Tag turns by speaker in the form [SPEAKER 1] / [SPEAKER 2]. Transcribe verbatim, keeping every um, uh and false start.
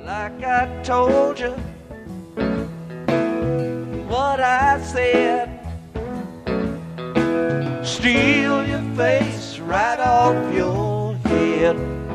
[SPEAKER 1] like I told you what I said. Steal your face right off your head.